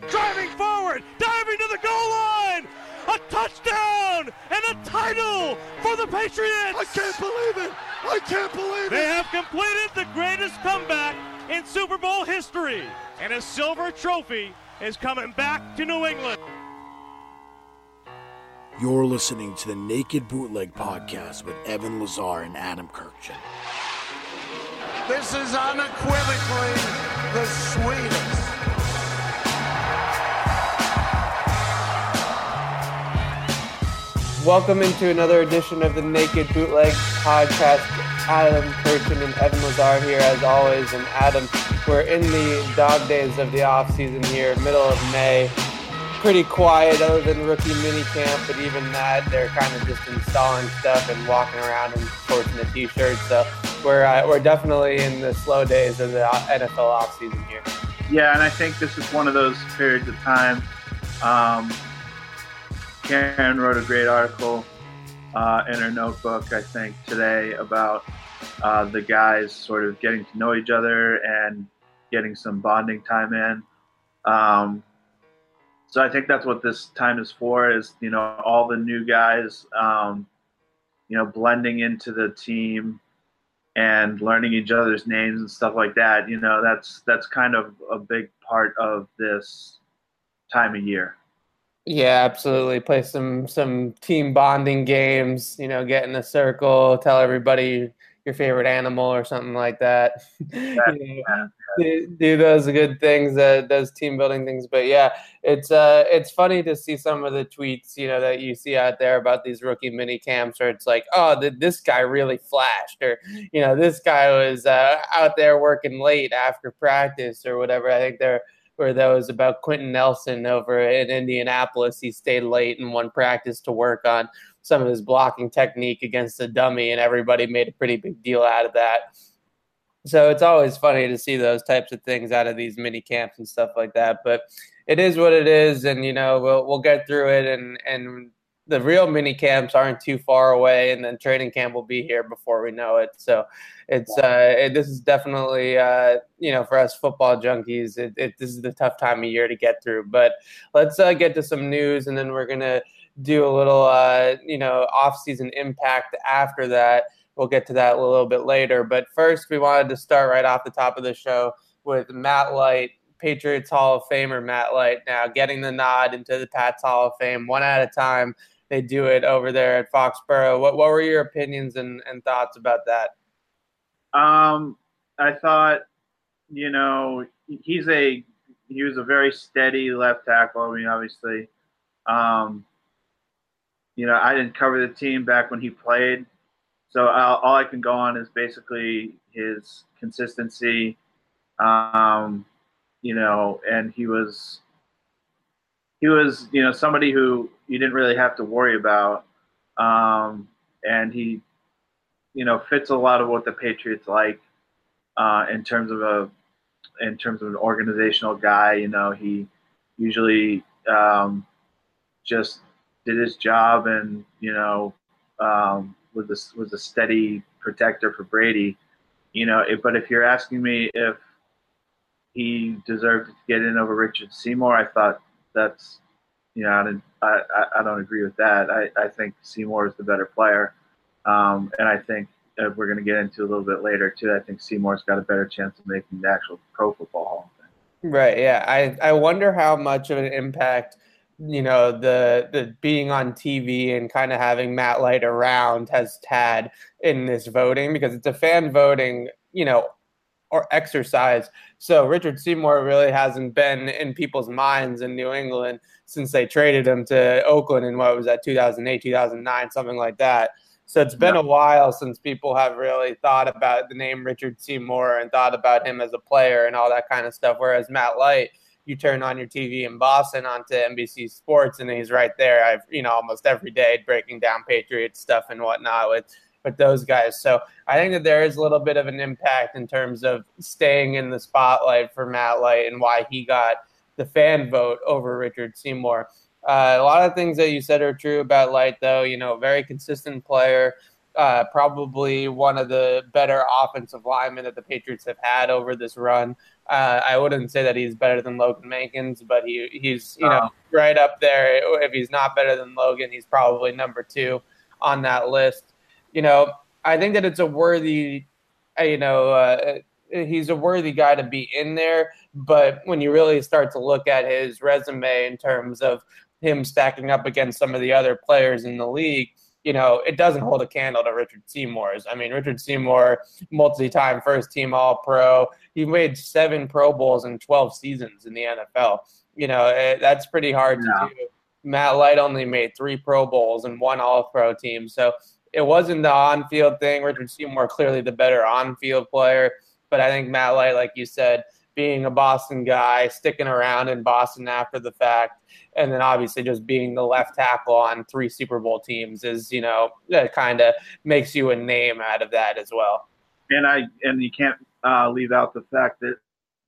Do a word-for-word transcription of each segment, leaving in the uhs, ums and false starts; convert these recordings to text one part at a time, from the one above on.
driving forward, diving to the goal line. A touchdown and a title for the Patriots. I can't believe it. I can't believe it. They have completed the greatest comeback in Super Bowl history, and a silver trophy is coming back to New England. You're listening to the Naked Bootleg Podcast with Evan Lazar and Adam Kirkchin. This is unequivocally the sweetest. Welcome into another edition of the Naked Bootleg Podcast. Adam Kirkchin and Evan Lazar here as always. And Adam, we're in the dog days of the off season here, middle of May. Pretty quiet other than rookie mini camp, but even that, they're kind of just installing stuff and walking around in shorts and a t-shirt. So we're uh, we're definitely in the slow days of the N F L offseason here. Yeah, and I think this is one of those periods of time. Um, Karen wrote a great article uh, in her notebook, I think, today about uh, the guys sort of getting to know each other and getting some bonding time in. Um, So I think that's what this time is for, is, you know, all the new guys, um, you know, blending into the team and learning each other's names and stuff like that. You know, that's that's kind of a big part of this time of year. Yeah, absolutely. Play some some team bonding games, you know, get in a circle, tell everybody your favorite animal or something like that. you know, yeah. do, do those good things, uh, those team building things. But yeah, it's uh, it's funny to see some of the tweets, you know, that you see out there about these rookie mini camps, where it's like, oh, th- this guy really flashed, or you know, this guy was uh, out there working late after practice or whatever. I think there were those about Quentin Nelson over in Indianapolis. He stayed late in one practice to work on some of his blocking technique against the dummy, and everybody made a pretty big deal out of that. So it's always funny to see those types of things out of these mini camps and stuff like that. But it is what it is, and you know we'll we'll get through it. And and the real mini camps aren't too far away, and then training camp will be here before we know it. So it's uh, it, this is definitely uh, you know for us football junkies, it, it this is the tough time of year to get through. But let's uh, get to some news, and then we're gonna do a little uh, you know off-season impact after that. We'll get to that a little bit later. But first, we wanted to start right off the top of the show with Matt Light, Patriots Hall of Famer Matt Light, now getting the nod into the Pats Hall of Fame one at a time. They do it over there at Foxborough. What what were your opinions and, and thoughts about that? Um, I thought, you know, he's a he was a very steady left tackle. I mean, obviously, um, you know, I didn't cover the team back when he played. So I'll, all I can go on is basically his consistency, um, you know, and he was, he was, you know, somebody who you didn't really have to worry about, um, and he, you know, fits a lot of what the Patriots like uh, in terms of a, in terms of an organizational guy. You know, he usually um, just did his job, and you know. Um, was a, was a steady protector for Brady, you know, if, but if you're asking me if he deserved to get in over Richard Seymour, I thought that's, you know, I, didn't, I, I don't agree with that. I, I think Seymour is the better player. Um, and I think uh, we're going to get into a little bit later too. I think Seymour's got a better chance of making the actual Pro Football Hall of Fame. Right. Yeah. I, I wonder how much of an impact you know, the the being on T V and kind of having Matt Light around has had in this voting, because it's a fan voting, you know, or exercise. So Richard Seymour really hasn't been in people's minds in New England since they traded him to Oakland in what was that, two thousand eight, two thousand nine, something like that. So it's been yeah. a while since people have really thought about the name Richard Seymour and thought about him as a player and all that kind of stuff. Whereas Matt Light, you turn on your T V in Boston onto N B C Sports, and he's right there. I've you know almost every day breaking down Patriots stuff and whatnot with with those guys. So I think that there is a little bit of an impact in terms of staying in the spotlight for Matt Light and why he got the fan vote over Richard Seymour. Uh, a lot of things that you said are true about Light, though. You know, very consistent player. Uh, probably one of the better offensive linemen that the Patriots have had over this run. Uh, I wouldn't say that he's better than Logan Mankins, but he he's you know right up there. If he's not better than Logan, he's probably number two on that list. You know, I think that it's a worthy, you know, uh, he's a worthy guy to be in there. But when you really start to look at his resume in terms of him stacking up against some of the other players in the league, you know, it doesn't hold a candle to Richard Seymour's. I mean, Richard Seymour, multi-time first-team All-Pro. He made seven Pro Bowls in twelve seasons in the N F L. You know, that's pretty hard yeah. to do. Matt Light only made three Pro Bowls and one All-Pro team. So it wasn't the on-field thing. Richard Seymour clearly the better on-field player. But I think Matt Light, like you said, being a Boston guy, sticking around in Boston after the fact, and then obviously just being the left tackle on three Super Bowl teams is, you know, that kind of makes you a name out of that as well. And I and you can't uh, leave out the fact that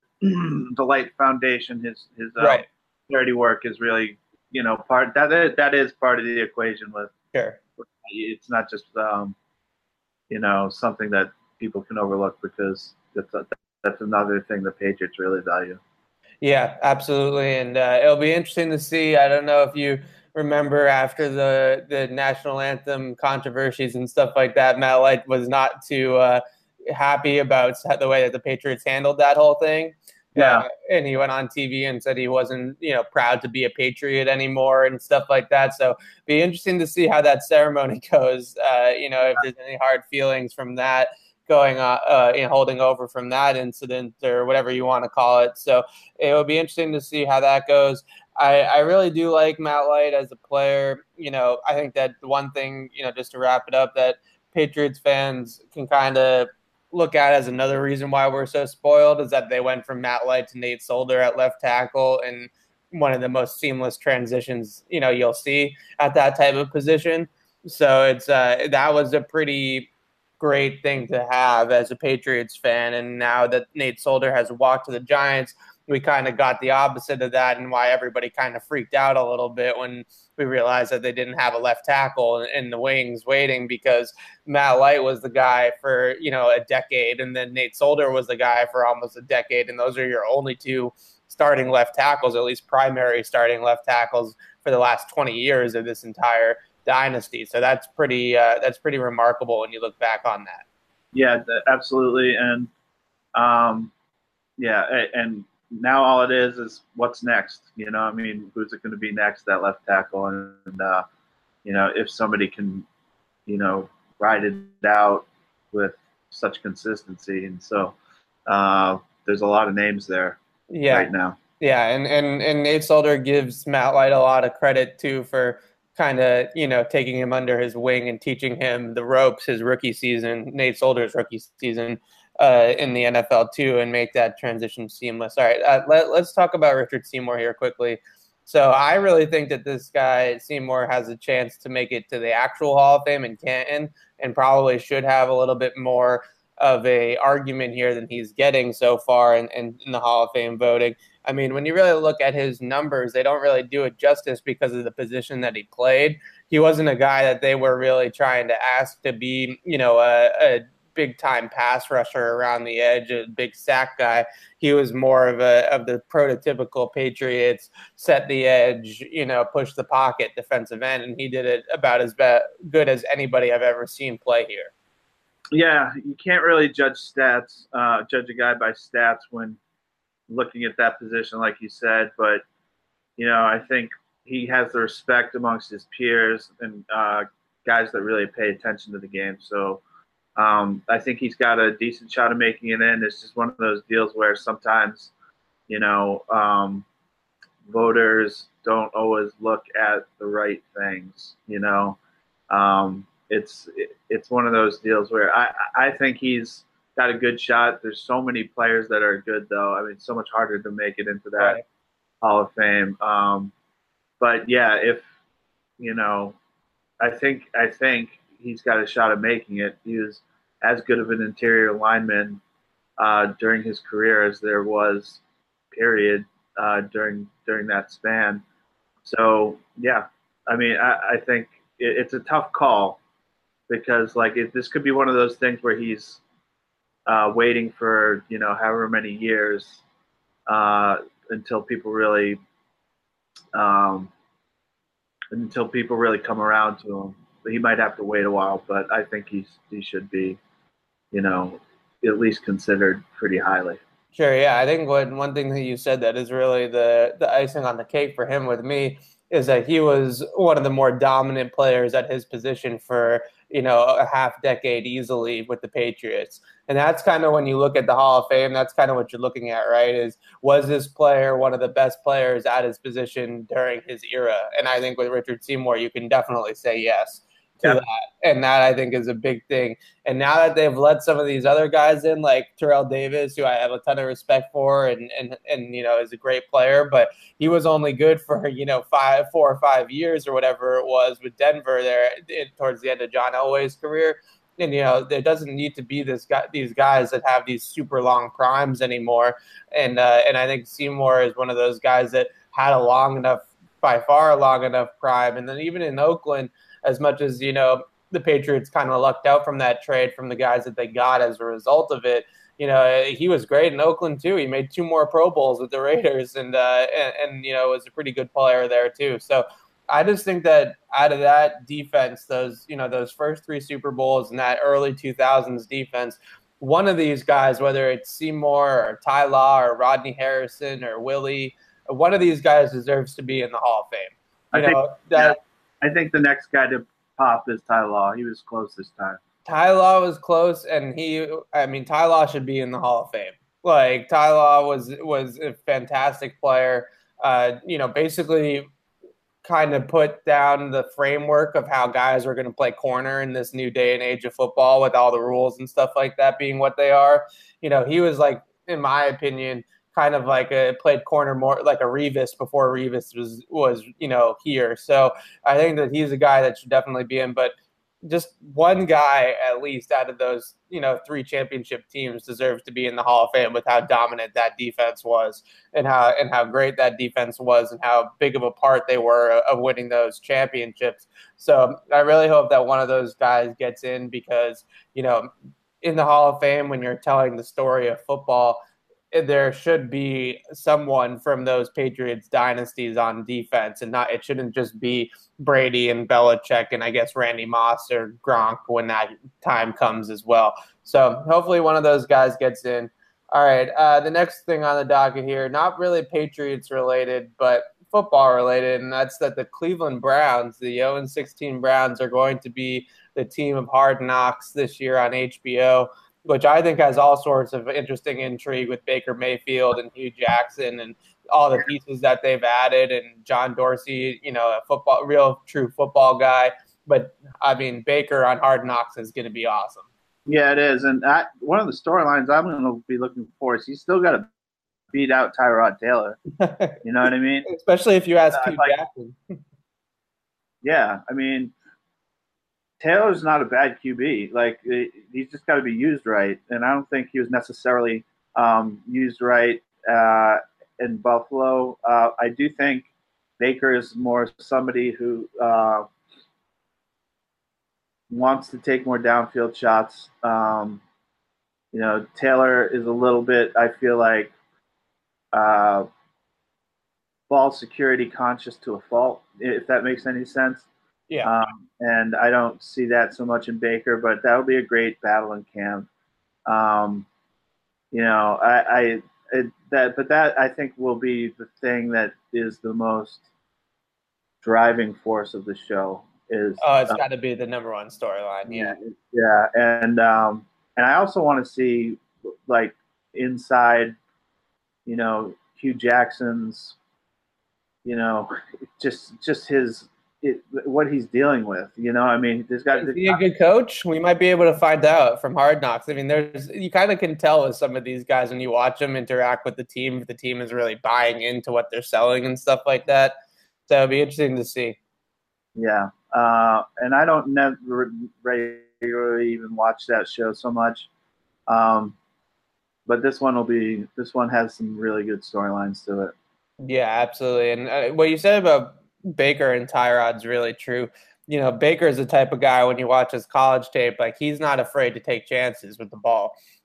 the Light Foundation, his his uh, right. charity work is really, you know, part that is, that is part of the equation with. Sure. It's not just um, you know, something that people can overlook because that's a, that's another thing the Patriots really value. Yeah, absolutely. And uh, it'll be interesting to see. I don't know if you remember after the, the national anthem controversies and stuff like that, Matt Light was not too uh, happy about the way that the Patriots handled that whole thing. Yeah. Uh, and he went on T V and said he wasn't, you know, proud to be a Patriot anymore and stuff like that. So be interesting to see how that ceremony goes. Uh, you know, if there's any hard feelings from that going on, uh, you know, holding over from that incident or whatever you want to call it. So it will be interesting to see how that goes. I, I really do like Matt Light as a player. You know, I think that the one thing, you know, just to wrap it up, that Patriots fans can kind of look at as another reason why we're so spoiled is that they went from Matt Light to Nate Solder at left tackle, and one of the most seamless transitions, you know, you'll see at that type of position. So it's uh, that was a pretty great thing to have as a Patriots fan. And now that Nate Solder has walked to the Giants, we kind of got the opposite of that, and why everybody kind of freaked out a little bit when we realized that they didn't have a left tackle in the wings waiting, because Matt Light was the guy for, you know, a decade, and then Nate Solder was the guy for almost a decade. And those are your only two starting left tackles, at least primary starting left tackles for the last twenty years of this entire dynasty. So that's pretty, uh, that's pretty remarkable when you look back on that. Yeah, absolutely. And, um, yeah. And, now all it is is what's next. You know, I mean, who's it going to be next, that left tackle? And, and uh, you know, if somebody can, you know, ride it out with such consistency. And so uh, there's a lot of names there yeah. right now. Yeah, and, and, and Nate Solder gives Matt Light a lot of credit, too, for kind of, you know, taking him under his wing and teaching him the ropes his rookie season, Nate Solder's rookie season, Uh, in the N F L too, and make that transition seamless. All right, uh, let, let's talk about Richard Seymour here quickly. So I really think that this guy, Seymour, has a chance to make it to the actual Hall of Fame in Canton, and probably should have a little bit more of a argument here than he's getting so far in, in, in the Hall of Fame voting. I mean, when you really look at his numbers, they don't really do it justice because of the position that he played. He wasn't a guy that they were really trying to ask to be, you know, a, a big-time pass rusher around the edge, a big sack guy. He was more of a of the prototypical Patriots, set the edge, you know, push the pocket defensive end, and he did it about as be- good as anybody I've ever seen play here. Yeah, you can't really judge stats, uh, judge a guy by stats when looking at that position, like you said. But, you know, I think he has the respect amongst his peers and uh, guys that really pay attention to the game. So, Um, I think he's got a decent shot of making it in. It's just one of those deals where sometimes, you know, um, voters don't always look at the right things. You know, um, it's it, it's one of those deals where I I think he's got a good shot. There's so many players that are good, though. I mean, it's so much harder to make it into that Right. Hall of Fame. Um, but yeah, if you know, I think I think. he's got a shot of making it. He was as good of an interior lineman uh, during his career as there was, period, uh, during during that span. So, yeah, I mean, I, I think it, it's a tough call because, like, it, this could be one of those things where he's uh, waiting for, you know, however many years uh, until people really um, until people really come around to him. He might have to wait a while, but I think he's he should be, you know, at least considered pretty highly. Sure, yeah. I think what, one thing that you said that is really the the icing on the cake for him with me is that he was one of the more dominant players at his position for, you know, a half decade easily with the Patriots. And that's kind of when you look at the Hall of Fame, that's kind of what you're looking at, right? Is was this player one of the best players at his position during his era? And I think with Richard Seymour, you can definitely say yes to Yep. that. And that I think is a big thing. And now that they've let some of these other guys in, like Terrell Davis, who I have a ton of respect for and and and you know is a great player, but he was only good for, you know, five, four or five years or whatever it was with Denver there in, towards the end of John Elway's career. And, you know, there doesn't need to be this guy, these guys that have these super long primes anymore. And uh, and I think Seymour is one of those guys that had a long enough, by far a long enough prime. And then even in Oakland, as much as, you know, the Patriots kind of lucked out from that trade from the guys that they got as a result of it, you know, he was great in Oakland too. He made two more Pro Bowls with the Raiders and, uh, and, and, you know, was a pretty good player there too. So I just think that out of that defense, those, you know, those first three Super Bowls and that early two thousands defense, one of these guys, whether it's Seymour or Ty Law or Rodney Harrison or Willie, one of these guys deserves to be in the Hall of Fame. You I know, think, that. yeah. I think the next guy to pop is Ty Law. He was close this time. Ty Law was close, and he, I mean, Ty Law should be in the Hall of Fame. Like, Ty Law was was a fantastic player. Uh, you know, basically kind of put down the framework of how guys are going to play corner in this new day and age of football with all the rules and stuff like that being what they are. You know, he was like, in my opinion, kind of like a played corner more like a Revis before Revis was, was, you know, here. So I think that he's a guy that should definitely be in, but just one guy at least out of those, you know, three championship teams deserves to be in the Hall of Fame with how dominant that defense was and how, and how great that defense was and how big of a part they were of winning those championships. So I really hope that one of those guys gets in because, you know, in the Hall of Fame, when you're telling the story of football, there should be someone from those Patriots dynasties on defense, and not it shouldn't just be Brady and Belichick and I guess Randy Moss or Gronk when that time comes as well. So hopefully one of those guys gets in. All right, uh, the next thing on the docket here, not really Patriots related, but football related, and that's that the Cleveland Browns, the oh and sixteen Browns, are going to be the team of Hard Knocks this year on H B O, which I think has all sorts of interesting intrigue with Baker Mayfield and Hugh Jackson and all the pieces that they've added, and John Dorsey, you know, a football, real true football guy. But I mean, Baker on Hard Knocks is going to be awesome. Yeah, it is. And I, one of the storylines I'm going to be looking for is he's still got to beat out Tyrod Taylor. You know what I mean? Especially if you ask uh, Hugh like, Jackson. Yeah, I mean, Taylor's not a bad Q B. Like, he's just got to be used right. And I don't think he was necessarily um, used right uh, in Buffalo. Uh, I do think Baker is more somebody who uh, wants to take more downfield shots. Um, you know, Taylor is a little bit, I feel like, uh, ball security conscious to a fault, if that makes any sense. Yeah. Um, and I don't see that so much in Baker, but that would be a great battle in camp. Um, you know, I, I it, that, but that I think will be the thing that is the most driving force of the show. Is oh, it's uh, got to be the number one storyline. Yeah. Yeah, and um, and I also want to see like inside, you know, Hugh Jackson's, you know, just just his. It, what he's dealing with, you know, I mean, there's got is he a good coach? We might be able to find out from Hard Knocks. I mean, there's you kind of can tell with some of these guys when you watch them interact with the team, if the team is really buying into what they're selling and stuff like that. So it'll be interesting to see. Yeah, uh, and I don't never regularly even watch that show so much, um, but this one will be. This one has some really good storylines to it. Yeah, absolutely. And uh, what you said about Baker and Tyrod's really true. You know, Baker is the type of guy when you watch his college tape, like he's not afraid to take chances with the ball.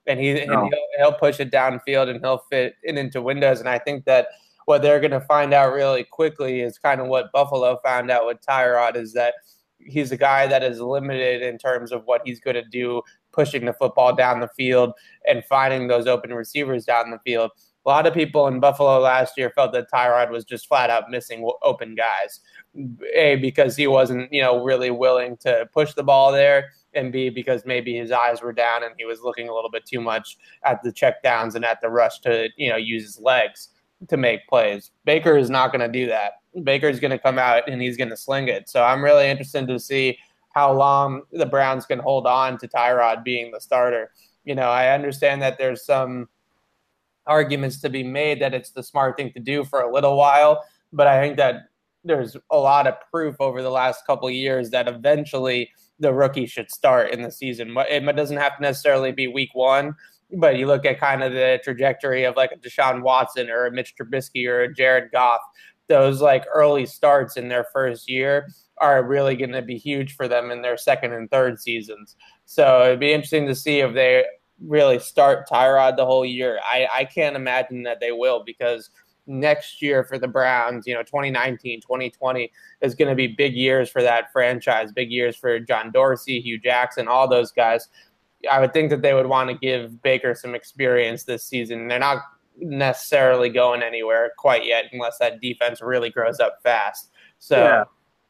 and he and No. he'll, he'll push it downfield and he'll fit it into windows. And I think that what they're going to find out really quickly is kind of what Buffalo found out with Tyrod, is that he's a guy that is limited in terms of what he's going to do, pushing the football down the field and finding those open receivers down the field. A lot of people in Buffalo last year felt that Tyrod was just flat out missing open guys. A, because he wasn't, you know, really willing to push the ball there, and B, because maybe his eyes were down and he was looking a little bit too much at the check downs and at the rush to, you know, use his legs to make plays. Baker is not going to do that. Baker is going to come out and he's going to sling it. So I'm really interested to see how long the Browns can hold on to Tyrod being the starter. You know, I understand that there's some arguments to be made that it's the smart thing to do for a little while, but I think that there's a lot of proof over the last couple of years that eventually the rookie should start in the season. It doesn't have to necessarily be week one, but you look at kind of the trajectory of like a Deshaun Watson or a Mitch Trubisky or a Jared Goff, those like early starts in their first year are really going to be huge for them in their second and third seasons. So it'd be interesting to see if they really start Tyrod the whole year. I, I can't imagine that they will, because next year for the Browns, you know, twenty nineteen, twenty twenty is going to be big years for that franchise, big years for John Dorsey, Hugh Jackson, all those guys. I would think that they would want to give Baker some experience this season. They're not necessarily going anywhere quite yet unless that defense really grows up fast. So, yeah,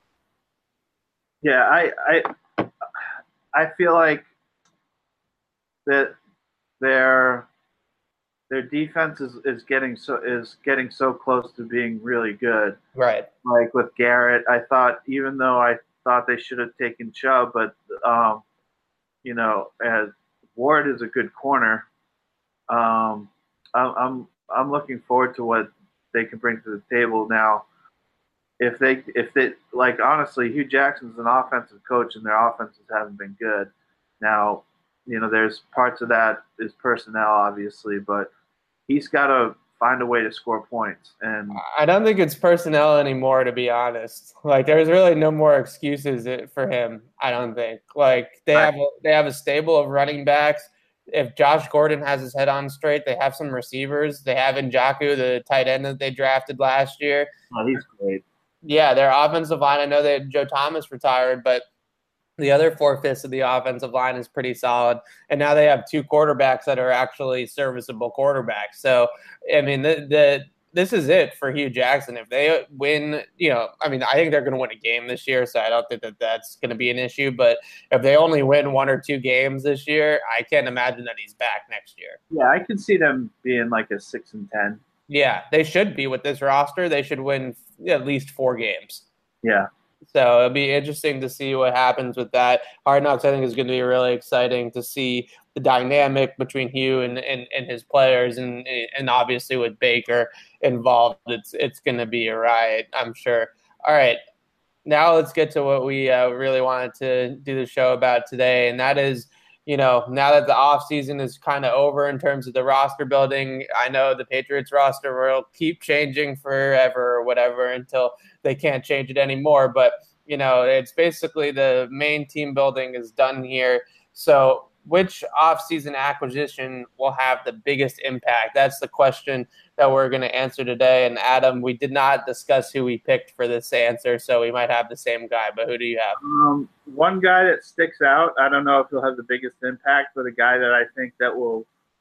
yeah I, I, I feel like that their their defense is, is getting so is getting so close to being really good. Right. Like with Garrett, I thought, even though I thought they should have taken Chubb, but um, you know, as Ward is a good corner. Um, I'm, I'm I'm looking forward to what they can bring to the table now. If they if they like honestly, Hugh Jackson's an offensive coach, and their offenses haven't been good. Now, you know, there's parts of that is personnel, obviously, but he's got to find a way to score points. And I don't think it's personnel anymore, to be honest. Like, there's really no more excuses for him, I don't think. Like, they have a, they have a stable of running backs. If Josh Gordon has his head on straight, they have some receivers. They have Njoku, the tight end that they drafted last year. Oh, he's great. Yeah, their offensive line, I know that Joe Thomas retired, but the other four-fifths of the offensive line is pretty solid. And now they have two quarterbacks that are actually serviceable quarterbacks. So, I mean, the, the this is it for Hugh Jackson. If they win, you know, I mean, I think they're going to win a game this year, so I don't think that that's going to be an issue. But if they only win one or two games this year, I can't imagine that he's back next year. Yeah, I can see them being like a six and ten. Yeah, they should be with this roster. They should win at least four games. Yeah. So it'll be interesting to see what happens with that. Hard Knocks, I think, is going to be really exciting to see the dynamic between Hugh and, and, and his players, and and obviously with Baker involved, it's it's going to be a riot, I'm sure. All right, now let's get to what we uh, really wanted to do the show about today, and that is, you know, now that the offseason is kind of over in terms of the roster building, I know the Patriots roster will keep changing forever or whatever until they can't change it anymore. But, you know, it's basically the main team building is done here. So which offseason acquisition will have the biggest impact? That's the question that we're going to answer today. And Adam, we did not discuss who we picked for this answer, so we might have the same guy, but who do you have? Um, one guy that sticks out, I don't know if he'll have the biggest impact, but a guy that I think that will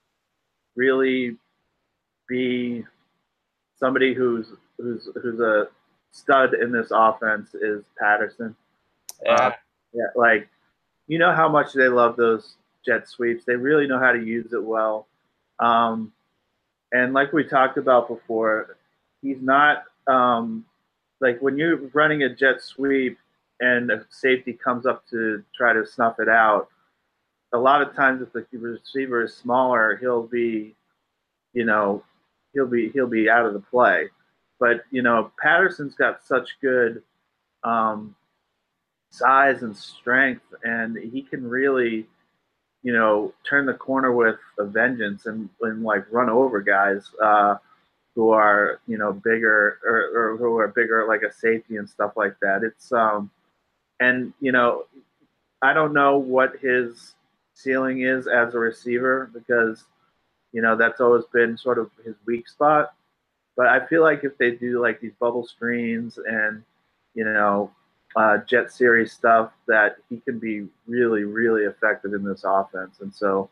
really be somebody who's who's who's a stud in this offense is Patterson. Yeah. Uh, yeah, like, you know how much they love those jet sweeps. They really know how to use it well. Um, and like we talked about before, he's not um, like when you're running a jet sweep and a safety comes up to try to snuff it out, a lot of times if the receiver is smaller, he'll be, you know, he'll be he'll be out of the play. But, you know, Patterson's got such good um, size and strength, and he can really, you know, turn the corner with a vengeance and, and like run over guys uh, who are, you know, bigger or, or who are bigger, like a safety and stuff like that. It's um, and you know, I don't know what his ceiling is as a receiver because, you know, that's always been sort of his weak spot. But I feel like if they do like these bubble screens and, you know, uh, jet series stuff, that he can be really, really effective in this offense. And so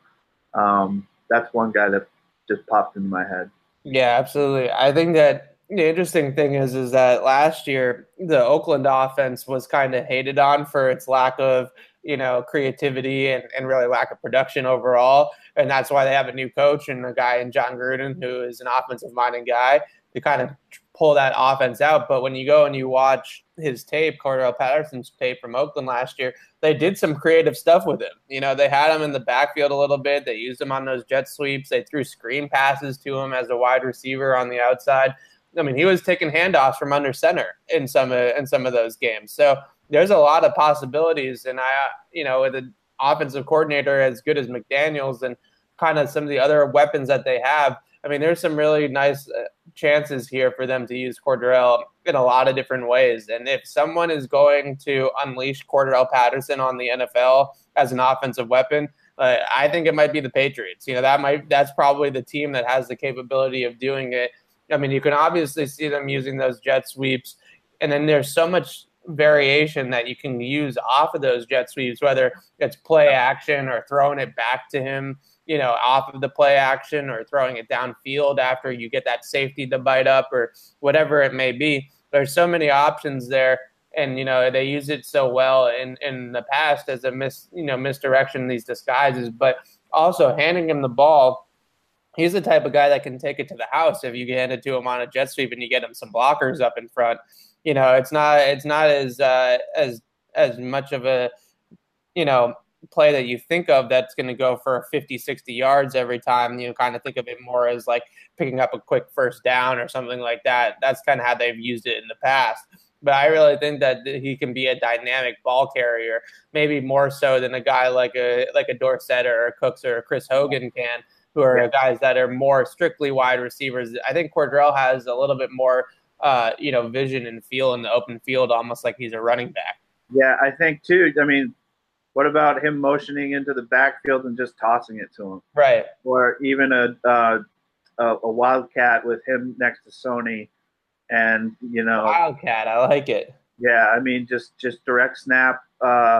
um, that's one guy that just popped into my head. Yeah, absolutely. I think that the interesting thing is, is that last year the Oakland offense was kind of hated on for its lack of, you know, creativity and, and really lack of production overall. And that's why they have a new coach and a guy in John Gruden, who is an offensive-minded guy, to kind of pull that offense out. But when you go and you watch his tape, Cordarrelle Patterson's tape from Oakland last year, they did some creative stuff with him. You know, they had him in the backfield a little bit. They used him on those jet sweeps. They threw screen passes to him as a wide receiver on the outside. I mean, he was taking handoffs from under center in some of, in some of those games. So there's a lot of possibilities. And I, you know, with an offensive coordinator as good as McDaniels and kind of some of the other weapons that they have, I mean, there's some really nice uh, chances here for them to use Cordarrelle in a lot of different ways. And if someone is going to unleash Cordarrelle Patterson on the N F L as an offensive weapon, uh, I think it might be the Patriots. You know, that might that's probably the team that has the capability of doing it. I mean, you can obviously see them using those jet sweeps, and then there's so much variation that you can use off of those jet sweeps, whether it's play action or throwing it back to him, you know, off of the play action, or throwing it downfield after you get that safety to bite up, or whatever it may be. There's so many options there. And, you know, they use it so well in, in the past as a mis, you know, misdirection, these disguises, but also handing him the ball. He's the type of guy that can take it to the house if you hand it to him on a jet sweep and you get him some blockers up in front. You know, it's not it's not as uh, as as much of a, you know, play that you think of that's going to go for fifty, sixty yards every time. You know, kind of think of it more as like picking up a quick first down or something like that. That's kind of how they've used it in the past. But I really think that he can be a dynamic ball carrier, maybe more so than a guy like a like a Dorsett or a Cooks or a Chris Hogan can, who are yeah. guys that are more strictly wide receivers. I think Cordarrelle has a little bit more, uh, you know, vision and feel in the open field, almost like he's a running back. Yeah, I think too. I mean, what about him motioning into the backfield and just tossing it to him? Right. Or even a uh, a, a wildcat with him next to Sony, and you know, wildcat. I like it. Yeah, I mean, just just direct snap. Uh,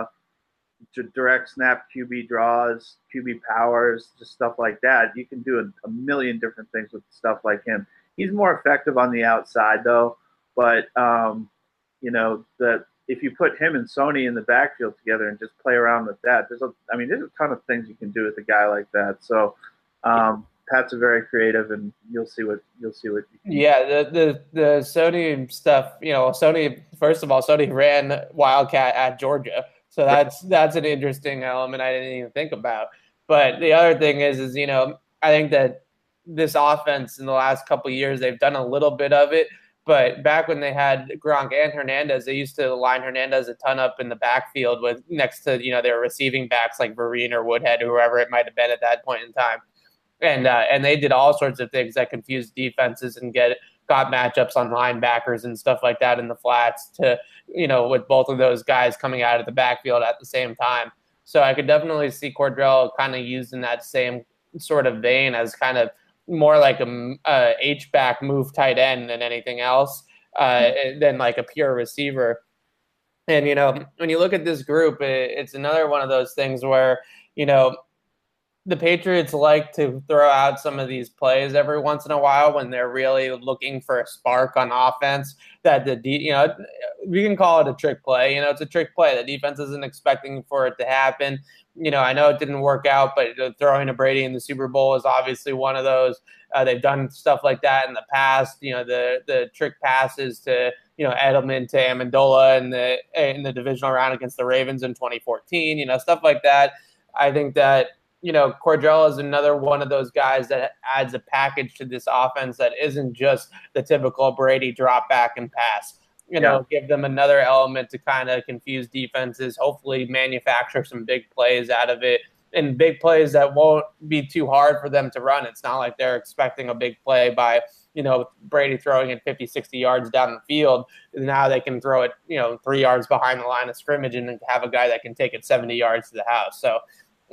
direct snap Q B draws, Q B powers, just stuff like that. You can do a, a million different things with stuff like him. He's more effective on the outside though, but um, you know, that if you put him and Sony in the backfield together and just play around with that, there's a, I mean, there's a ton of things you can do with a guy like that. So um, Pat's a very creative, and you'll see what you'll see what. You can yeah, the the the Sony stuff. You know, Sony. First of all, Sony ran wildcat at Georgia. So that's that's an interesting element I didn't even think about. But the other thing is, is you know, I think that this offense in the last couple of years, they've done a little bit of it. But back when they had Gronk and Hernandez, they used to line Hernandez a ton up in the backfield with next to, you know, their receiving backs like Vereen or Woodhead or whoever it might have been at that point in time. And uh, and they did all sorts of things that confused defenses and get got matchups on linebackers and stuff like that in the flats to, you know, with both of those guys coming out of the backfield at the same time. So I could definitely see Cordarrelle kind of used in that same sort of vein as kind of more like a, a H-back move tight end than anything else, uh, than like a pure receiver. And, you know, when you look at this group, it, it's another one of those things where, you know, the Patriots like to throw out some of these plays every once in a while when they're really looking for a spark on offense that the, you know, we can call it a trick play. You know, it's a trick play. The defense isn't expecting for it to happen. You know, I know it didn't work out, but throwing to Brady in the Super Bowl is obviously one of those. Uh, they've done stuff like that in the past. You know, the the trick passes to, you know, Edelman to Amendola in the in the divisional round against the Ravens in twenty fourteen. You know, stuff like that. I think that, you know, Cordarrelle is another one of those guys that adds a package to this offense that isn't just the typical Brady drop back and pass. You know, yeah. give them another element to kind of confuse defenses, hopefully manufacture some big plays out of it, and big plays that won't be too hard for them to run. It's not like they're expecting a big play by, you know, Brady throwing it fifty, sixty yards down the field. Now they can throw it, you know, three yards behind the line of scrimmage and have a guy that can take it seventy yards to the house. So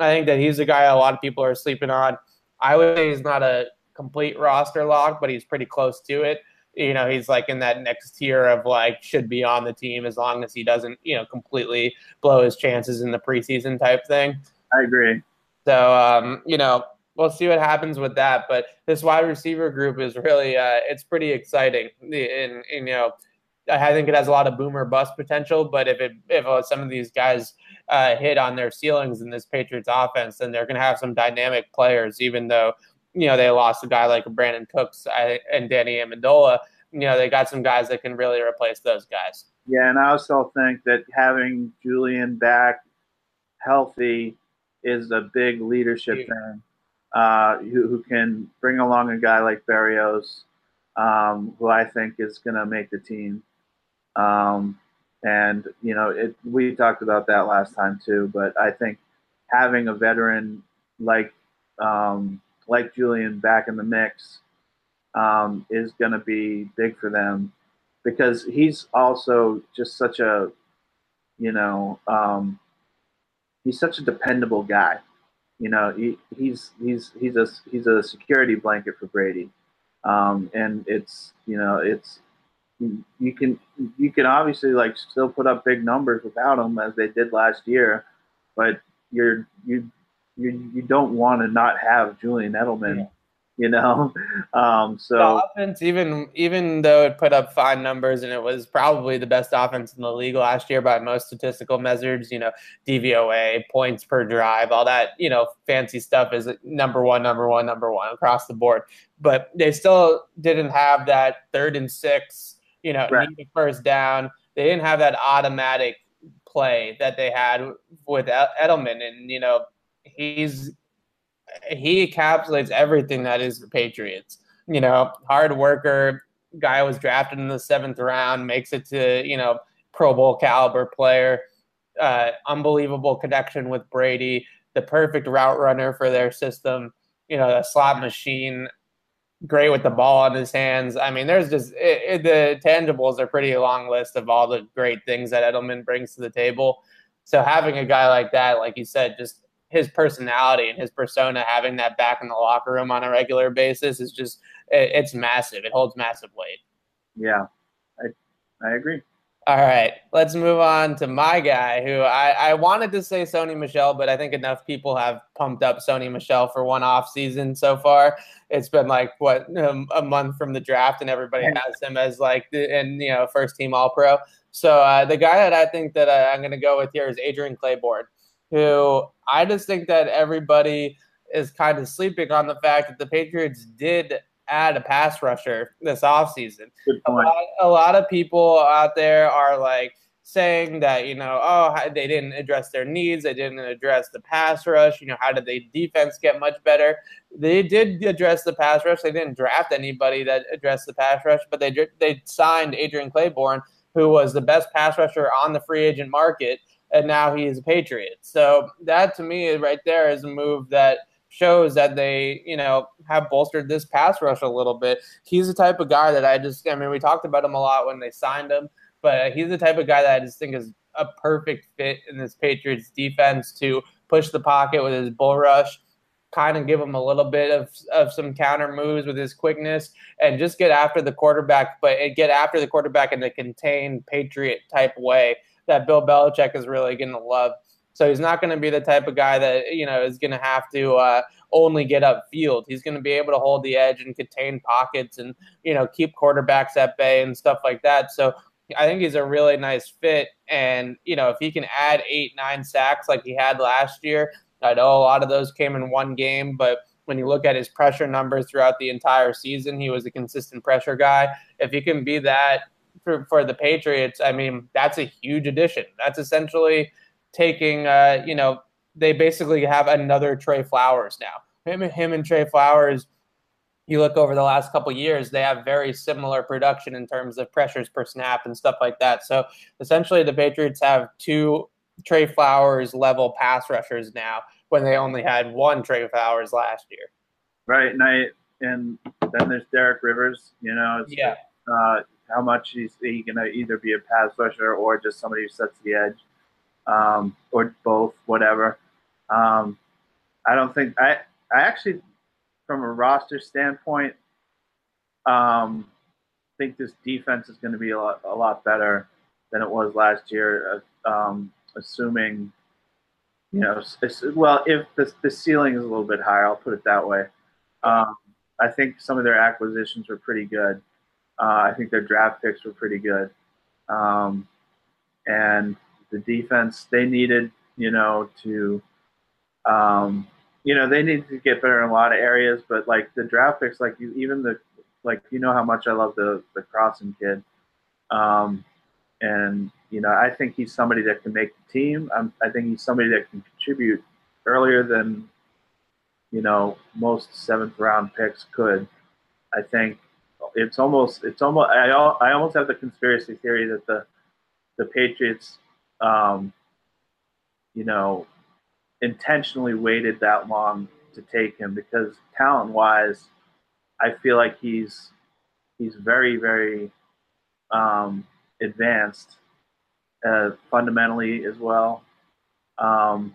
I think that he's a guy a lot of people are sleeping on. I would say he's not a complete roster lock, but he's pretty close to it. You know, he's like in that next tier of like should be on the team as long as he doesn't, you know, completely blow his chances in the preseason type thing. I agree. So, um, you know, we'll see what happens with that. But this wide receiver group is really, uh, it's pretty exciting. And, and, you know, I think it has a lot of boomer bust potential. But if it, if uh, some of these guys uh, hit on their ceilings in this Patriots offense, then they're going to have some dynamic players, even though, you know, they lost a guy like Brandon Cooks and Danny Amendola. You know, they got some guys that can really replace those guys. Yeah, and I also think that having Julian back healthy is a big leadership yeah. thing. Uh, who, who can bring along a guy like Berrios, um, who I think is going to make the team. Um, and, you know, it, we talked about that last time too, but I think having a veteran like um, like Julian back in the mix um, is going to be big for them because he's also just such a, you know, um, he's such a dependable guy. You know, he, he's he's he's a he's a security blanket for Brady, um, and it's you know it's you can you can obviously like still put up big numbers without him as they did last year, but you're you you you don't want to not have Julian Edelman. Yeah. You know, um, so the offense, even even though it put up fine numbers and it was probably the best offense in the league last year by most statistical measures, you know, D V O A, points per drive, all that, you know, fancy stuff is number one, number one, number one across the board. But they still didn't have that third and six, you know, right. need a first down. They didn't have that automatic play that they had with Edelman, and you know, he's. He encapsulates everything that is the Patriots. You know, hard worker, guy was drafted in the seventh round, makes it to, you know, Pro Bowl caliber player, uh, unbelievable connection with Brady, the perfect route runner for their system, you know, a slot machine, great with the ball in his hands. I mean, there's just it, it, the tangibles are pretty long list of all the great things that Edelman brings to the table. So having a guy like that, like you said, just his personality and his persona, having that back in the locker room on a regular basis is just, it, it's massive. It holds massive weight. Yeah, I I agree. All right, let's move on to my guy who I, I wanted to say Sony Michel, but I think enough people have pumped up Sony Michel for one off season so far. It's been like, what, um, a month from the draft and everybody has him as like, the, and you know, first team all pro. So uh, the guy that I think that I, I'm going to go with here is Adrian Claiborne, who I just think that everybody is kind of sleeping on the fact that the Patriots did add a pass rusher this offseason. Good point. A lot, a lot of people out there are like saying that, you know, oh, they didn't address their needs. They didn't address the pass rush. You know, how did the defense get much better? They did address the pass rush. They didn't draft anybody that addressed the pass rush, but they they signed Adrian Claiborne, who was the best pass rusher on the free agent market, and now he is a Patriot. So that to me right there is a move that shows that they, you know, have bolstered this pass rush a little bit. He's the type of guy that I just, I mean, we talked about him a lot when they signed him, but he's the type of guy that I just think is a perfect fit in this Patriots defense to push the pocket with his bull rush, kind of give him a little bit of, of some counter moves with his quickness, and just get after the quarterback, but get after the quarterback in a contained Patriot type way that Bill Belichick is really going to love. So he's not going to be the type of guy that, you know, is going to have to uh, only get upfield. He's going to be able to hold the edge and contain pockets and, you know, keep quarterbacks at bay and stuff like that. So I think he's a really nice fit. And, you know, if he can add eight, nine sacks like he had last year, I know a lot of those came in one game, but when you look at his pressure numbers throughout the entire season, he was a consistent pressure guy. If he can be that for, for the Patriots, I mean, that's a huge addition. That's essentially taking, uh, you know, they basically have another Trey Flowers now. Him, him and Trey Flowers, you look over the last couple of years, they have very similar production in terms of pressures per snap and stuff like that. So essentially the Patriots have two Trey Flowers level pass rushers now when they only had one Trey Flowers last year. Right, and I, and then there's Derek Rivers, you know, it's, yeah. uh, how much he's he can either be a pass rusher or just somebody who sets the edge. Um, or both, whatever. Um, I don't think I I actually, from a roster standpoint, um, think this defense is going to be a lot a lot better than it was last year. Uh, um, assuming, you know, well, if the the ceiling is a little bit higher, I'll put it that way. Um, I think some of their acquisitions were pretty good. Uh, I think their draft picks were pretty good. Um, and the defense, they needed, you know, to, um, you know, they needed to get better in a lot of areas. But like the draft picks, like you, even the, like you know how much I love the the Crossan kid, um, and you know I think he's somebody that can make the team. I'm, I think he's somebody that can contribute earlier than, you know, most seventh round picks could. I think it's almost it's almost I I almost have the conspiracy theory that the the Patriots, um, you know, intentionally waited that long to take him because talent wise, I feel like he's he's very very um, advanced uh, fundamentally as well, um,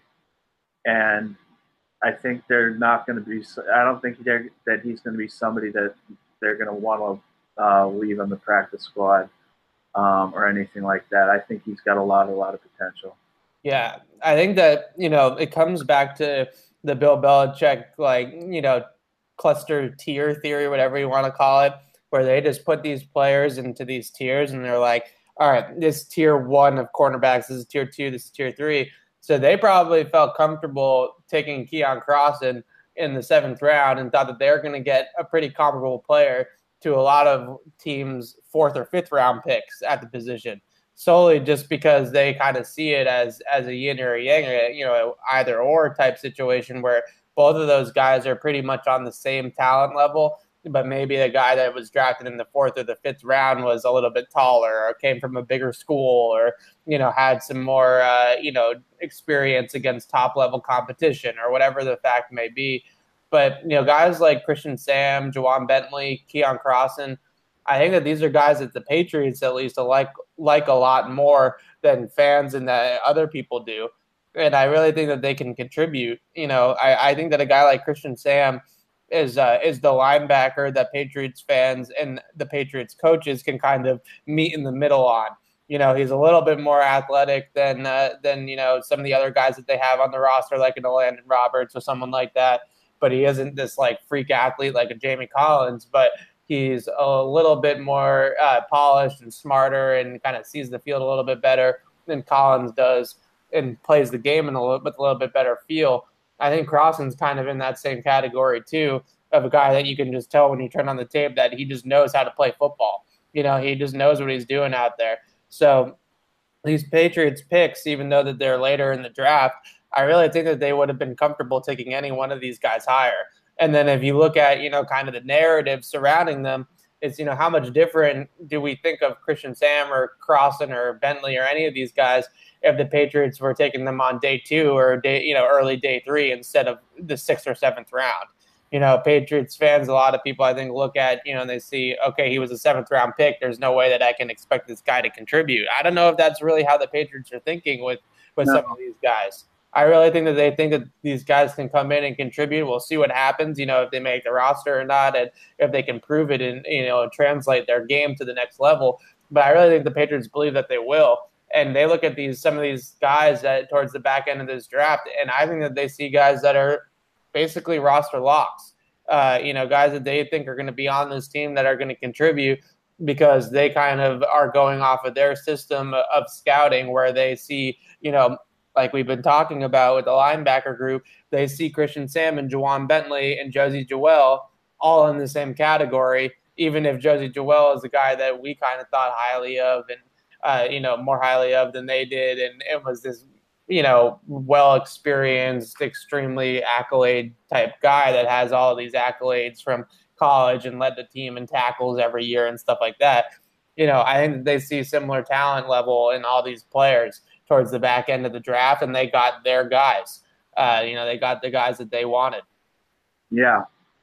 and I think they're not going to be. I don't think that he's going to be somebody that they're going to want to uh, leave on the practice squad um, or anything like that. I think he's got a lot, a lot of potential. Yeah, I think that, you know, it comes back to the Bill Belichick, like, you know, cluster tier theory, whatever you want to call it, where they just put these players into these tiers and they're like, all right, this tier one of cornerbacks, this is tier two, this is tier three. So they probably felt comfortable taking Keion Crossan in the seventh round and thought that they're going to get a pretty comparable player to a lot of teams' fourth or fifth round picks at the position, solely just because they kind of see it as as a yin or a yang, you know, either or type situation where both of those guys are pretty much on the same talent level, but maybe the guy that was drafted in the fourth or the fifth round was a little bit taller or came from a bigger school or, you know, had some more, uh, you know, experience against top level competition or whatever the fact may be. But, you know, guys like Christian Sam, Juwan Bentley, Keion Crossan, I think that these are guys that the Patriots at least like like a lot more than fans and that other people do. And I really think that they can contribute. You know, I, I think that a guy like Christian Sam is uh, is the linebacker that Patriots fans and the Patriots coaches can kind of meet in the middle on. You know, he's a little bit more athletic than uh, than you know some of the other guys that they have on the roster, like an Landon Roberts or someone like that. But he isn't this like freak athlete like a Jamie Collins. But he's a little bit more uh, polished and smarter, and kind of sees the field a little bit better than Collins does, and plays the game in a little, with a little bit better feel. I think Crossan's kind of in that same category too, of a guy that you can just tell when you turn on the tape that he just knows how to play football. You know, he just knows what he's doing out there. So these Patriots picks, even though that they're later in the draft, I really think that they would have been comfortable taking any one of these guys higher. And then if you look at, you know, kind of the narrative surrounding them, it's, you know, how much different do we think of Christian Sam or Crossan or Bentley or any of these guys if the Patriots were taking them on day two or day, you know, early day three instead of the sixth or seventh round? You know, Patriots fans, a lot of people I think look at, you know, and they see, okay, he was a seventh round pick. There's no way that I can expect this guy to contribute. I don't know if that's really how the Patriots are thinking with, with no. some of these guys. I really think that they think that these guys can come in and contribute. We'll see what happens, you know, if they make the roster or not, and if they can prove it and, you know, translate their game to the next level. But I really think the Patriots believe that they will. And they look at these some of these guys that towards the back end of this draft, and I think that they see guys that are basically roster locks. Uh, you know, guys that they think are going to be on this team that are going to contribute because they kind of are going off of their system of scouting where they see, you know, like we've been talking about with the linebacker group, they see Christian Sam and Juwan Bentley and Josie Jewell all in the same category, even if Josie Jewell is a guy that we kind of thought highly of and, uh, you know, more highly of than they did. And it was this, you know, well-experienced, extremely accolade type guy that has all of these accolades from college and led the team in tackles every year and stuff like that. You know, I think that they see similar talent level in all these players towards the back end of the draft, and they got their guys. Uh, you know, they got the guys that they wanted. Yeah,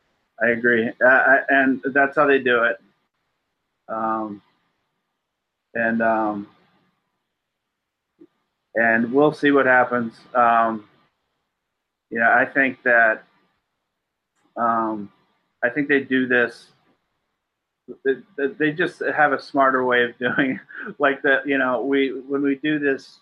I agree. Uh, and that's how they do it. Um, and um, and we'll see what happens. Um, Yeah, I think that um, I think they do this. They, they just have a smarter way of doing it. Like that, you know, we when we do this,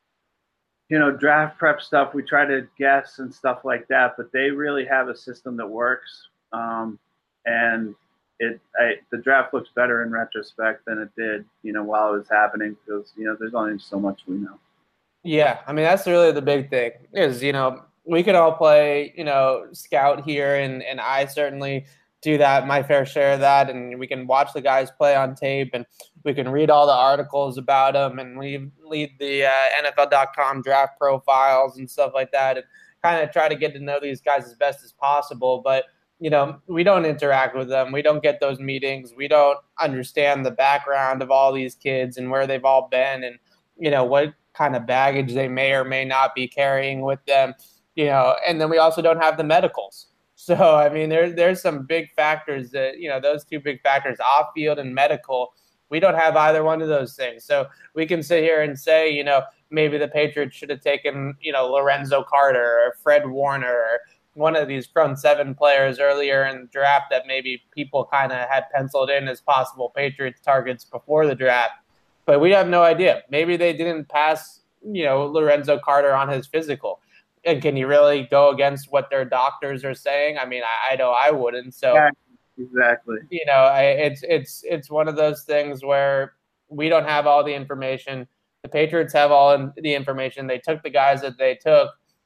you know, draft prep stuff, we try to guess and stuff like that. But they really have a system that works, um, and it I, the draft looks better in retrospect than it did, you know, while it was happening, because you know there's only so much we know. Yeah, I mean that's really the big thing is, you know, we could all play, you know, scout here, and and I certainly do that, my fair share of that, and we can watch the guys play on tape, and we can read all the articles about them, and we lead the uh, N F L dot com draft profiles and stuff like that, and kind of try to get to know these guys as best as possible. But you know, we don't interact with them. We don't get those meetings. We don't understand the background of all these kids and where they've all been, and you know what kind of baggage they may or may not be carrying with them. You know, and then we also don't have the medicals. So, I mean, there, there's some big factors that, you know, those two big factors, off-field and medical, we don't have either one of those things. So we can sit here and say, you know, maybe the Patriots should have taken, you know, Lorenzo Carter or Fred Warner or one of these front seven players earlier in the draft that maybe people kind of had penciled in as possible Patriots targets before the draft. But we have no idea. Maybe they didn't pass, you know, Lorenzo Carter on his physical. And can you really go against what their doctors are saying? I mean, I, I know I wouldn't. So yeah, exactly. You know, I, it's it's it's one of those things where we don't have all the information. The Patriots have all the information. They took the guys that they took.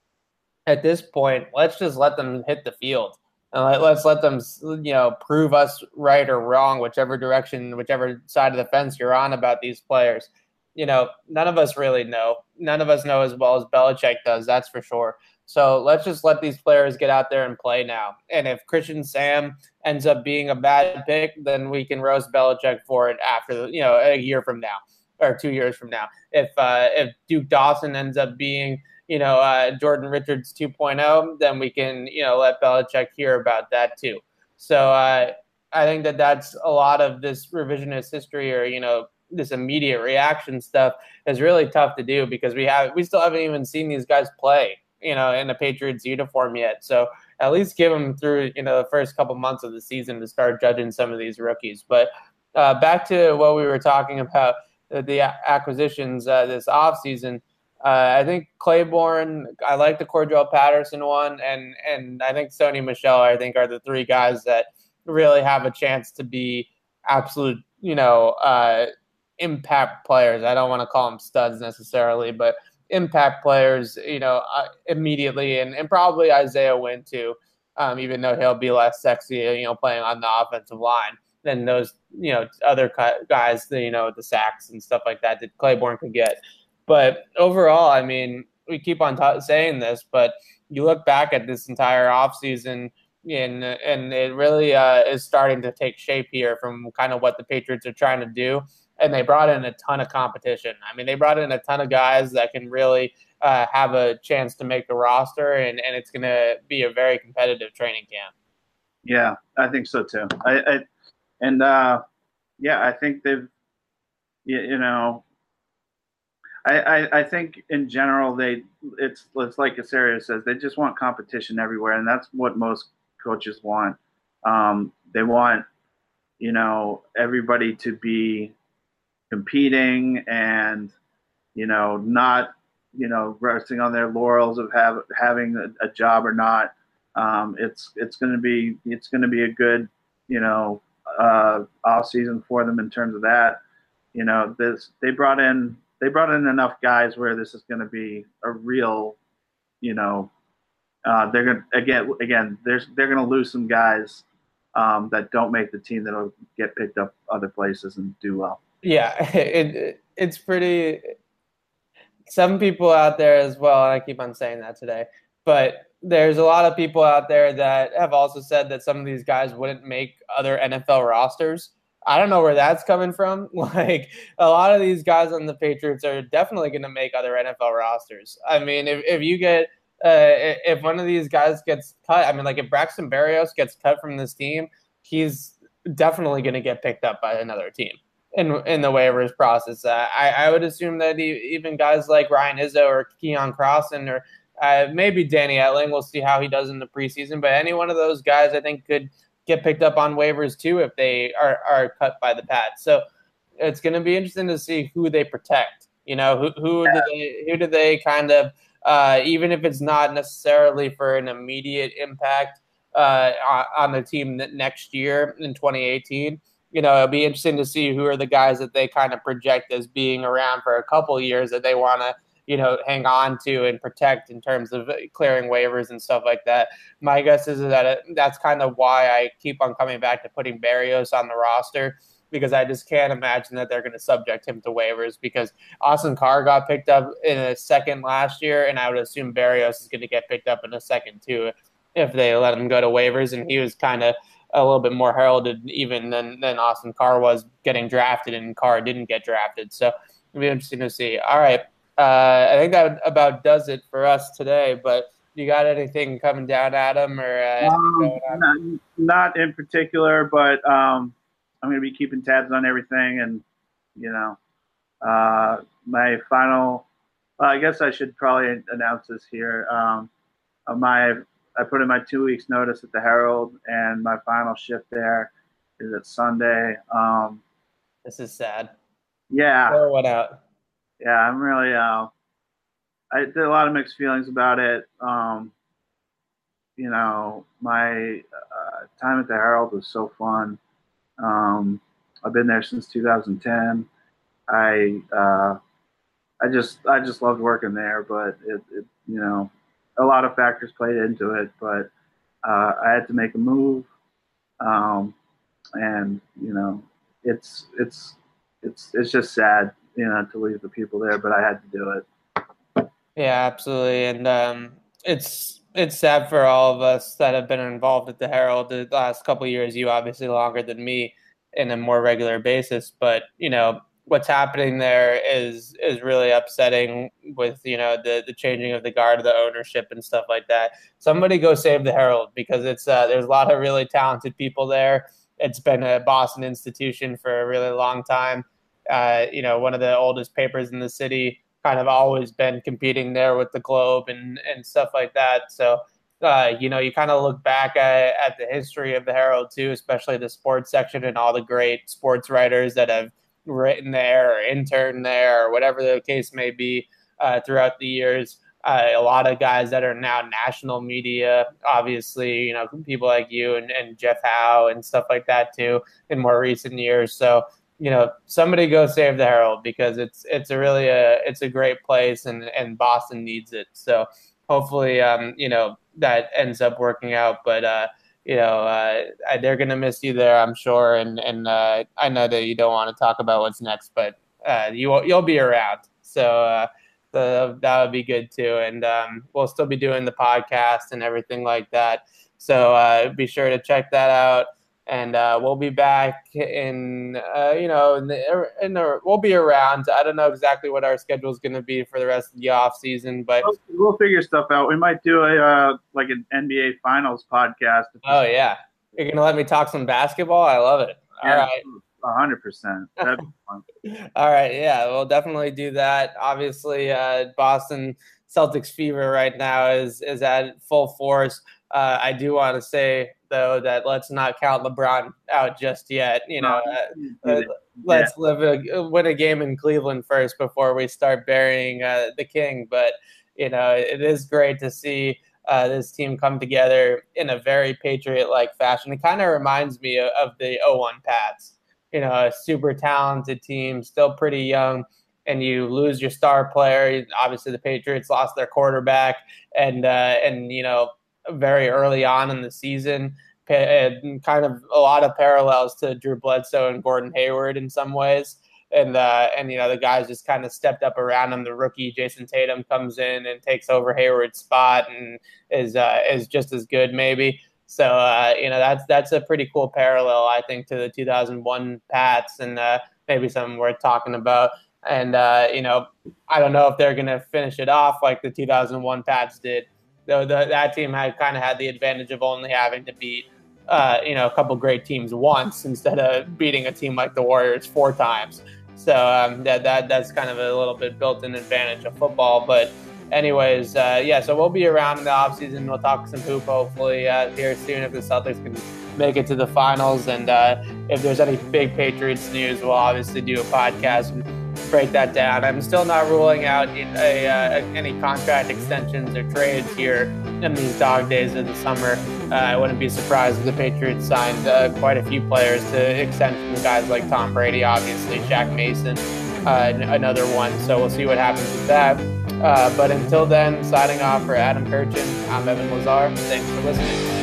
At this point, let's just let them hit the field, and let, let's let them, you know, prove us right or wrong, whichever direction, whichever side of the fence you're on about these players. You know, none of us really know. None of us know as well as Belichick does, that's for sure. So let's just let these players get out there and play now. And if Christian Sam ends up being a bad pick, then we can roast Belichick for it after, you know, a year from now or two years from now. If uh, if Duke Dawson ends up being, you know, uh, Jordan Richards two point oh, then we can, you know, let Belichick hear about that too. So uh, I think that that's a lot of this revisionist history, or, you know, this immediate reaction stuff is really tough to do, because we have we still haven't even seen these guys play, you know, in a Patriots uniform yet. So at least give them through, you know, the first couple months of the season to start judging some of these rookies. But uh, back to what we were talking about, uh, the acquisitions uh, this offseason. Uh, I think Claiborne, I like the Cordell Patterson one, and and I think Sony Michel, I think, are the three guys that really have a chance to be absolute, you know, uh, impact players. I don't want to call them studs necessarily, but impact players, you know, uh, immediately, and, and probably Isaiah Wynn too, um, even though he'll be less sexy, you know, playing on the offensive line than those, you know, other guys, you know, the sacks and stuff like that that Claiborne could get. But overall, I mean, we keep on t- saying this, but you look back at this entire offseason, and, and it really uh, is starting to take shape here from kind of what the Patriots are trying to do. And they brought in a ton of competition. I mean, they brought in a ton of guys that can really uh, have a chance to make the roster, and, and it's going to be a very competitive training camp. Yeah, I think so too. I, I and uh, yeah, I think they've, you, you know, I, I I think in general they it's it's like Caserio says, they just want competition everywhere, and that's what most coaches want. Um, they want, you know, everybody to be competing and, you know, not, you know, resting on their laurels of have, having a, a job or not. Um, it's it's going to be it's going to be a good, you know, uh, off season for them in terms of that. You know, this they brought in they brought in enough guys where this is going to be a real, you know, uh, they're going to again again there's they're going to lose some guys um, that don't make the team that'll get picked up other places and do well. Yeah, it, it's pretty – some people out there as well, and I keep on saying that today, but there's a lot of people out there that have also said that some of these guys wouldn't make other N F L rosters. I don't know where that's coming from. Like, a lot of these guys on the Patriots are definitely going to make other N F L rosters. I mean, if, if you get uh, – if one of these guys gets cut, I mean, like if Braxton Berrios gets cut from this team, he's definitely going to get picked up by another team in in the waivers process. Uh, I, I would assume that he, even guys like Ryan Izzo or Keon Crossan or Uh, maybe Danny Etling. We'll see how he does in the preseason. But any one of those guys, I think, could get picked up on waivers too if they are, are cut by the Pats. So it's going to be interesting to see who they protect. You know, who who do they who do they kind of uh, even if it's not necessarily for an immediate impact uh, on the team next year in twenty eighteen. You know, it'll be interesting to see who are the guys that they kind of project as being around for a couple of years that they want to, you know, hang on to and protect in terms of clearing waivers and stuff like that. My guess is that it, that's kind of why I keep on coming back to putting Berrios on the roster, because I just can't imagine that they're going to subject him to waivers, because Austin Carr got picked up in a second last year, and I would assume Berrios is going to get picked up in a second too if they let him go to waivers. And he was kind of a little bit more heralded even than, than Austin Carr was getting drafted, and Carr didn't get drafted. So it'll be interesting to see. All right. Uh, I think that about does it for us today, but you got anything coming down, Adam, or uh, um, not, not in particular, but um, I'm going to be keeping tabs on everything. And, you know, uh, my final, well, I guess I should probably announce this here. Um, my, I put in my two weeks notice at the Herald, and my final shift there is at Sunday. Um, this is sad. Yeah. Pour one out. Yeah, I'm really, uh, I did a lot of mixed feelings about it. Um, you know, my uh, time at the Herald was so fun. Um, I've been there since two thousand ten. I, uh, I just, I just loved working there, but it, it, you know, a lot of factors played into it, but uh, I had to make a move. Um, and, you know, it's, it's, it's, it's just sad, you know, to leave the people there, but I had to do it. Yeah, absolutely. And um, it's it's sad for all of us that have been involved at the Herald the last couple of years. You obviously longer than me in a more regular basis, but you know what's happening there is is really upsetting with you know the the changing of the guard, the ownership, and stuff like that. Somebody go save the Herald, because it's uh, there's a lot of really talented people there. It's been a Boston institution for a really long time. Uh, you know, one of the oldest papers in the city, kind of always been competing there with the Globe and, and stuff like that. So, uh, you know, you kind of look back at, at the history of the Herald too, especially the sports section and all the great sports writers that have written there or interned there or whatever the case may be uh, throughout the years. Uh, a lot of guys that are now national media, obviously, you know, people like you and, and Jeff Howe and stuff like that too in more recent years. So, you know, somebody go save the Herald, because it's it's a really a it's a great place, and, and Boston needs it. So hopefully, um, you know, that ends up working out. But uh, you know, uh, they're gonna miss you there, I'm sure. And and uh, I know that you don't want to talk about what's next, but uh, you you'll be around. So uh, the, that would be good too. And um, we'll still be doing the podcast and everything like that. So uh, be sure to check that out. And uh, we'll be back in, uh, you know, in the, in the, we'll be around. I don't know exactly what our schedule is going to be for the rest of the off season, but we'll, we'll figure stuff out. We might do a uh, like an N B A Finals podcast. Oh yeah, you're gonna let me talk some basketball? I love it. All yeah, right, a hundred percent. That'd be fun. All right, yeah, we'll definitely do that. Obviously, uh, Boston Celtics fever right now is is at full force. Uh, I do want to say, though, that let's not count LeBron out just yet. You know, uh, uh, let's yeah. live a, win a game in Cleveland first before we start burying uh, the king. But, you know, it is great to see uh, this team come together in a very Patriot-like fashion. It kind of reminds me of, of the oh one Pats. You know, a super talented team, still pretty young, and you lose your star player. Obviously, the Patriots lost their quarterback, and uh, and you know, very early on in the season, and kind of a lot of parallels to Drew Bledsoe and Gordon Hayward in some ways. And, uh, and you know, the guys just kind of stepped up around him. The rookie Jason Tatum comes in and takes over Hayward's spot and is uh, is just as good maybe. So, uh, you know, that's that's a pretty cool parallel, I think, to the two thousand one Pats, and uh, maybe something worth talking about. And, uh, you know, I don't know if they're going to finish it off like the two thousand one Pats did. Though that team had kind of had the advantage of only having to beat, uh, you know, a couple great teams once instead of beating a team like the Warriors four times. So um, that that that's kind of a little bit built-in advantage of football. But anyways, uh, yeah, so we'll be around in the offseason. We'll talk some hoop hopefully uh, here soon if the Celtics can make it to the finals. And uh, if there's any big Patriots news, we'll obviously do a podcast and break that down. I'm still not ruling out a, uh, any contract extensions or trades here in these dog days of the summer. Uh, I wouldn't be surprised if the Patriots signed uh, quite a few players to extension, guys like Tom Brady, obviously, Shaq Mason, uh, another one. So we'll see what happens with that. Uh, but until then, signing off for Adam Kirchin, I'm Evan Lazar. Thanks for listening.